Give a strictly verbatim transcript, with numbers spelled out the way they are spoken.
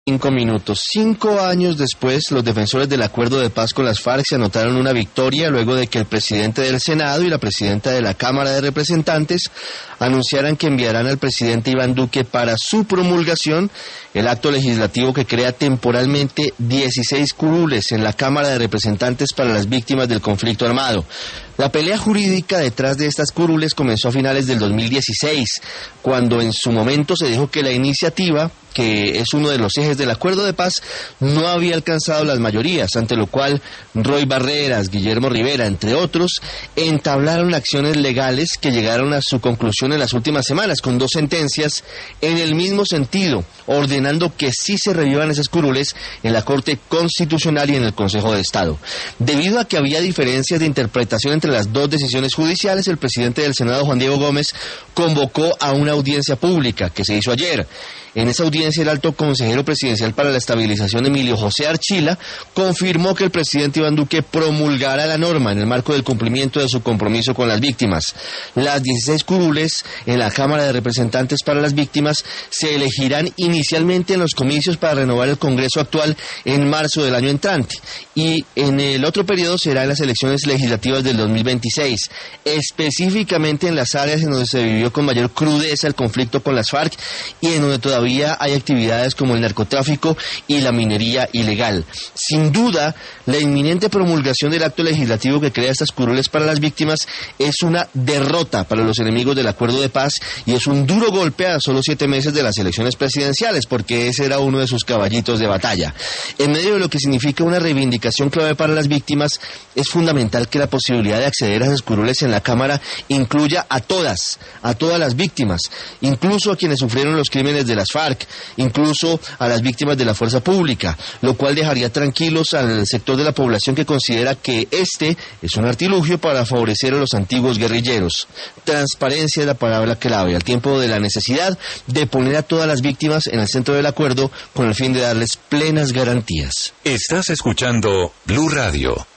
Cinco minutos. Cinco años después, los defensores del acuerdo de paz con las FARC se anotaron una victoria luego de que el presidente del Senado y la presidenta de la Cámara de Representantes anunciaran que enviarán al presidente Iván Duque para su promulgación el acto legislativo que crea temporalmente dieciséis curules en la Cámara de Representantes para las víctimas del conflicto armado. La pelea jurídica detrás de estas curules comenzó a finales del dos mil dieciséis, cuando en su momento se dijo que la iniciativa, que es uno de los ejes del acuerdo de paz, no había alcanzado las mayorías, ante lo cual Roy Barreras, Guillermo Rivera, entre otros, entablaron acciones legales que llegaron a su conclusión en las últimas semanas, con dos sentencias en el mismo sentido, ordenando que sí se revivan esas curules en la Corte Constitucional y en el Consejo de Estado. Debido a que había diferencias de interpretación entre las dos decisiones judiciales, el presidente del Senado, Juan Diego Gómez, convocó a una audiencia pública que se hizo ayer. En esa audiencia, el alto consejero presidencial para la estabilización, Emilio José Archila, confirmó que el presidente Iván Duque promulgará la norma en el marco del cumplimiento de su compromiso con las víctimas. Las dieciséis curules en la Cámara de Representantes para las víctimas se elegirán inicialmente en los comicios para renovar el Congreso actual en marzo del año entrante, y en el otro periodo será en las elecciones legislativas del dos mil veintiséis, específicamente en las áreas en donde se vivió con mayor crudeza el conflicto con las FARC y en donde todavía Todavía hay actividades como el narcotráfico y la minería ilegal. Sin duda, la inminente promulgación del acto legislativo que crea estas curules para las víctimas es una derrota para los enemigos del acuerdo de paz y es un duro golpe a solo siete meses de las elecciones presidenciales, porque ese era uno de sus caballitos de batalla. En medio de lo que significa una reivindicación clave para las víctimas, es fundamental que la posibilidad de acceder a esas curules en la Cámara incluya a todas, a todas las víctimas, incluso a quienes sufrieron los crímenes de las FARC, incluso a las víctimas de la fuerza pública, lo cual dejaría tranquilos al sector de la población que considera que este es un artilugio para favorecer a los antiguos guerrilleros. Transparencia es la palabra clave, al tiempo de la necesidad de poner a todas las víctimas en el centro del acuerdo con el fin de darles plenas garantías. Estás escuchando Blue Radio.